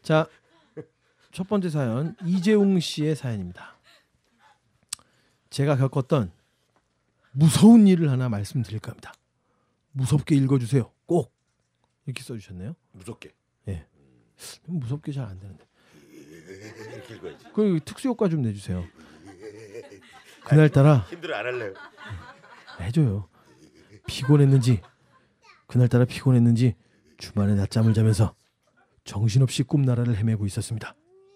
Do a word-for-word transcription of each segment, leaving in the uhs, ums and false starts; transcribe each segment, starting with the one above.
자, 첫 번째 사연 이재웅 씨의 사연입니다. 제가 겪었던 무서운 일을 하나 말씀드릴까 합니다. 무섭게 읽어주세요. 꼭 이렇게 써주셨네요. 무섭게. 예. 무섭게 잘 안 되는데. 이렇게 읽어야지. 그 특수 효과 좀 내주세요. 그날따라 힘들어 안 할래요. 해줘요. 피곤했는지 그날따라 피곤했는지 주말에 낮잠을 자면서 정신없이 꿈나라를 헤매고 있었습니다.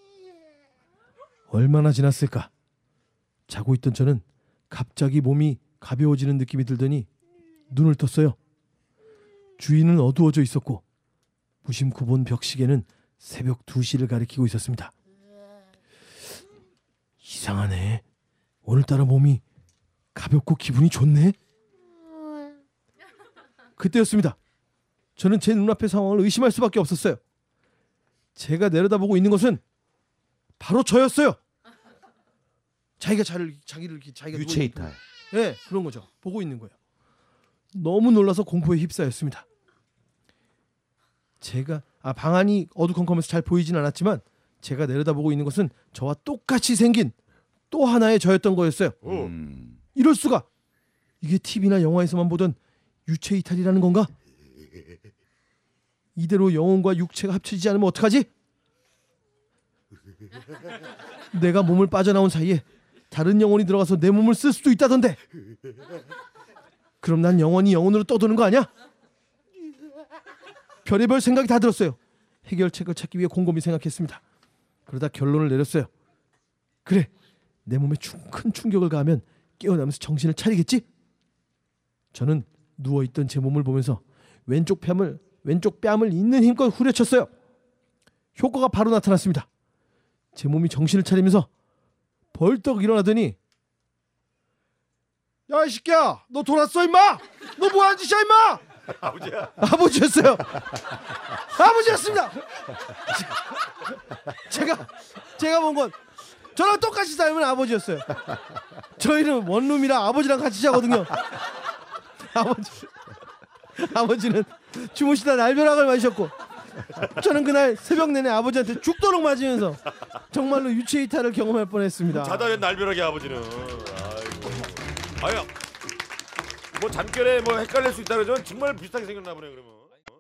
얼마나 지났을까? 자고 있던 저는 갑자기 몸이 가벼워지는 느낌이 들더니 눈을 떴어요. 주위는 어두워져 있었고 무심코 본 벽시계는 새벽 두 시를 가리키고 있었습니다. 이상하네. 오늘따라 몸이 가볍고 기분이 좋네. 그때였습니다. 저는 제 눈앞의 상황을 의심할 수밖에 없었어요. 제가 내려다보고 있는 것은 바로 저였어요. 자기가 자를 자기를 이렇게 자기가 유체 이탈. 예, 네, 그런 거죠. 보고 있는 거예요. 너무 놀라서 공포에 휩싸였습니다. 제가 아 방안이 어두컴컴해서 잘 보이진 않았지만 제가 내려다보고 있는 것은 저와 똑같이 생긴 또 하나의 저였던 거였어요. 음. 이럴 수가. 이게 티비나 영화에서만 보던 유체 이탈이라는 건가? 이대로 영혼과 육체가 합쳐지지 않으면 어떡하지? 내가 몸을 빠져나온 사이에 다른 영혼이 들어가서 내 몸을 쓸 수도 있다던데. 그럼 난 영원히 영혼으로 떠도는 거 아니야? 별의별 생각이 다 들었어요. 해결책을 찾기 위해 곰곰이 생각했습니다. 그러다 결론을 내렸어요. 그래, 내 몸에 큰 충격을 가하면 깨어나면서 정신을 차리겠지? 저는 누워있던 제 몸을 보면서 왼쪽 뺨을 왼쪽 뺨을 있는 힘껏 후려쳤어요. 효과가 바로 나타났습니다. 제 몸이 정신을 차리면서 벌떡 일어나더니 야, 이 새끼야, 너 돌았어 임마? 너 뭐하는 짓이야 임마? 아버지야. 아버지였어요. 아버지였습니다. 제가 제가 본 건 저랑 똑같이 살면 아버지였어요. 저희는 원룸이라 아버지랑 같이 자거든요. 아버지 아버지는 주무시다 날벼락을 맞으셨고 저는 그날 새벽 내내 아버지한테 죽도록 맞으면서 정말로 유체 이탈을 경험할 뻔했습니다. 자다 된 날벼락이 아버지는. 아이고. 아야. 뭐 잠결에 뭐 헷갈릴 수 있다 그러죠. 정말 비슷하게 생겼나 보네 그러면.